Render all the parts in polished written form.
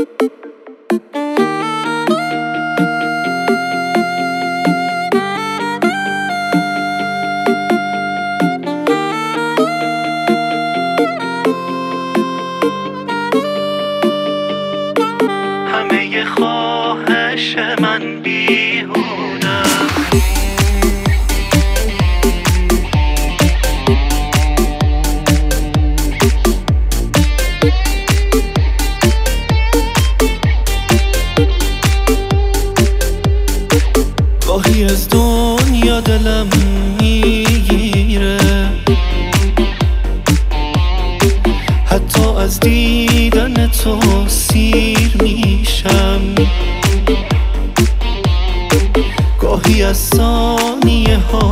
همه خواهش من بیهوده گاهی از دنیا دلم میگیره، حتی از دیدن تو سیر میشم. گاهی از ثانیه ها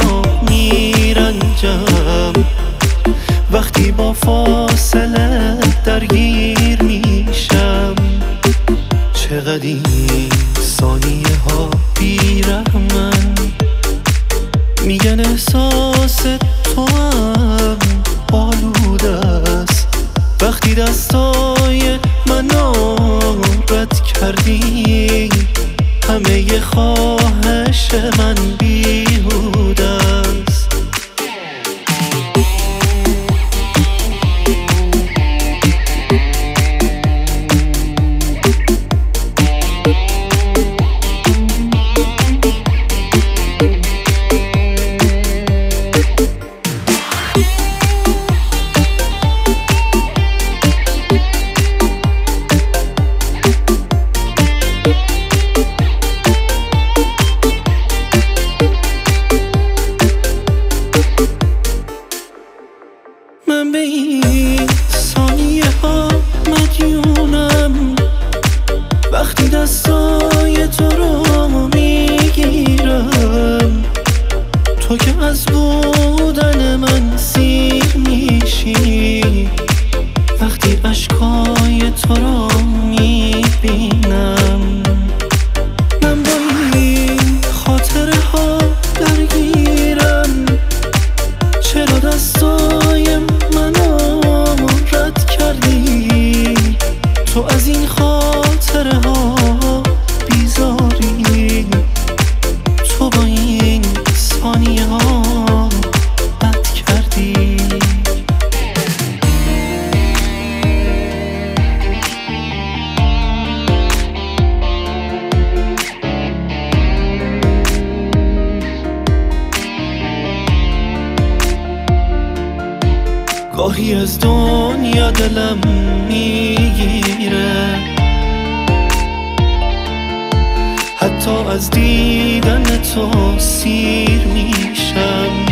میرنجم، وقتی با فاصله درگیر میشم. چقدر این ثانیه ها بیرحمن، میگن احساس تو هم آلوده است. وقتی دستای منو رد کردی، همه خواهش من بیهوده است. من به این ثانیه ها مدیونم، وقتی دستای تو رو میگیرم. تو که از بودن من سیر میشی، وقتی اشکای تو رو میبینم. من با این خاطره ها درگیرم، چرا دستای منو رد کردی؟ تو از این خاطره ها بیزاری، تو با این ثانیه ها بد کردی. گاهی از دنیا دلم میگیره، حتی از دیدن تو سیر میشم.